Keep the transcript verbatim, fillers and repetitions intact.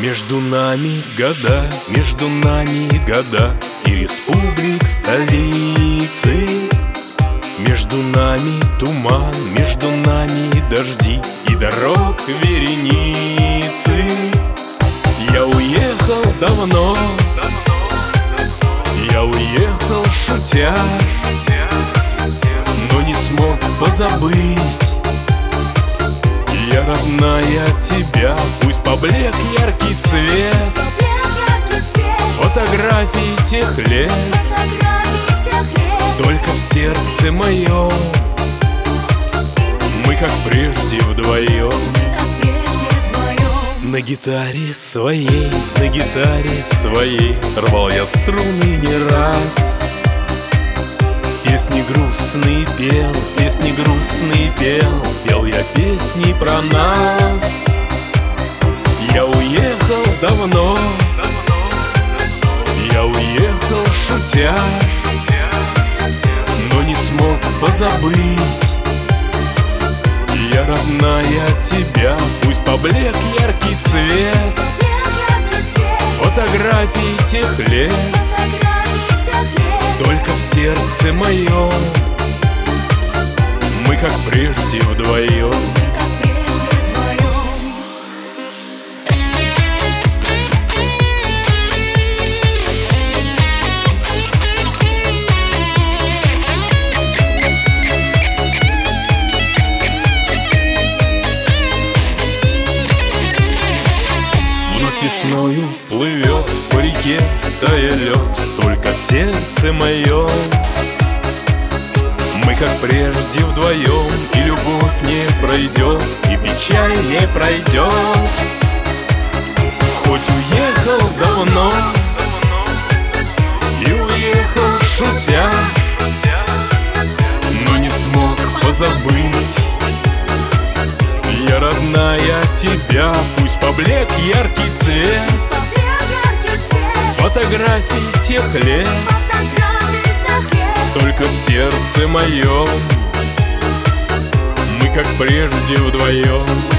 Между нами года, между нами года и республик столицы. Между нами туман, между нами дожди и дорог вереницы. Я уехал давно, я уехал шутя, но не смог позабыть. Я, родная, тебя, пусть поблек яркий цвет фотографий тех лет, только в сердце моем мы, как прежде, вдвоем. На гитаре своей, на гитаре своей рвал я струны не раз. Песни грустные пел, песни грустные пел, пел я песни про нас. Я уехал давно, я уехал шутя, но не смог позабыть. Я, родная, тебя, пусть поблек яркий цвет фотографий тех лет, только в сердце моем мы, как прежде, вдвоем. Весною плывет по реке, тая лед, только в сердце моем мы, как прежде, вдвоем, и любовь не пройдет, и печаль не пройдет. Хоть уехал давно и уехал шутя, но не смог позабыть. Я, родная, тебя, пусть поблек яркий цвет фотографий тех лет, только в сердце моем мы, как прежде, вдвоем.